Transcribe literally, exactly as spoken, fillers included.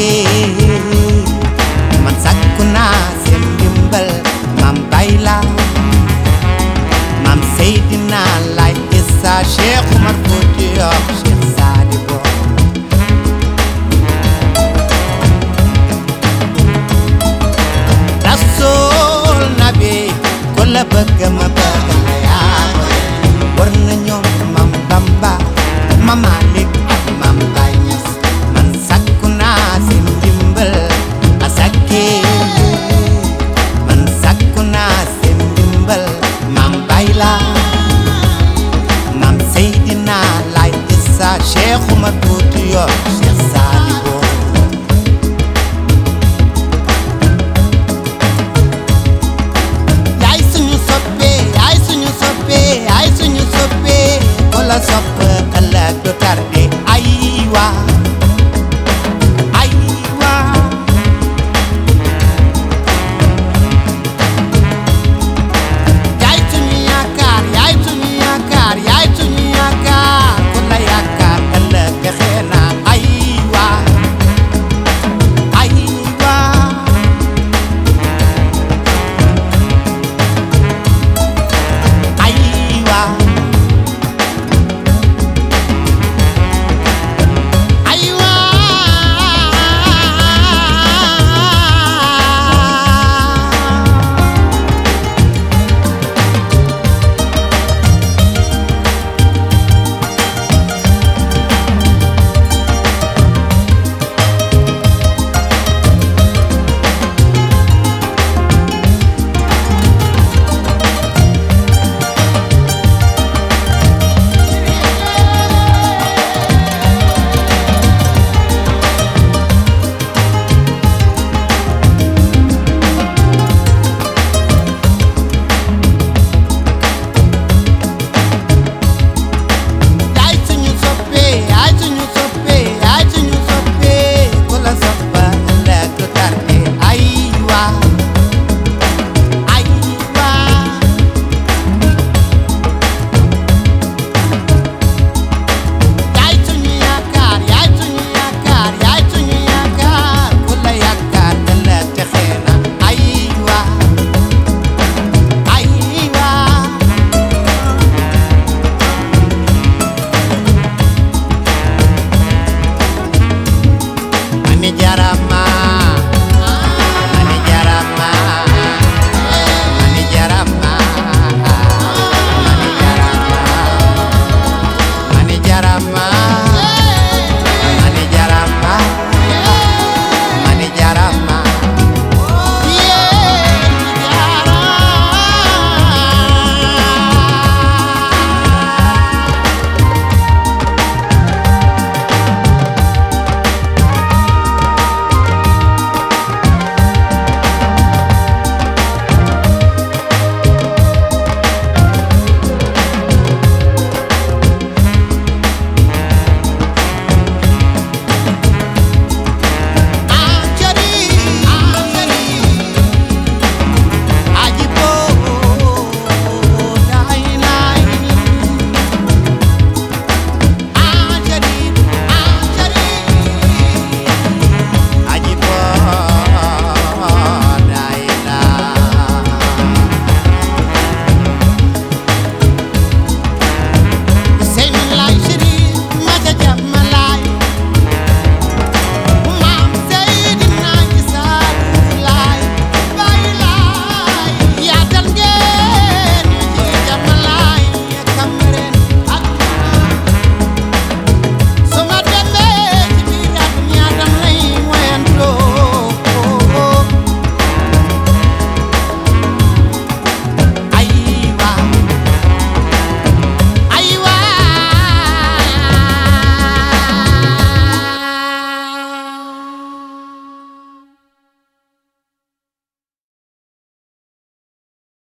sakkee man sakku naa seen ndimbal Maam Baay Laay Maam Seydina Laay Issa Cheikh Umar Foutiyu Cheikh Sadibou Rasul Nabi ku la bëgg ma bëgg la yaa war na ñoom Maam Bamba Maam Malik ak Maam Baay Ñas man sakku naa seen ndimbal a sakkee man sakku naa seen ndimbal Maam Baay Laay Maam Seydina Laay Issa Cheikh Umar Foutiyu Cheikh Sadibou yaay suñu soppe yaay suñu soppe yaay suñu soppe wala soppe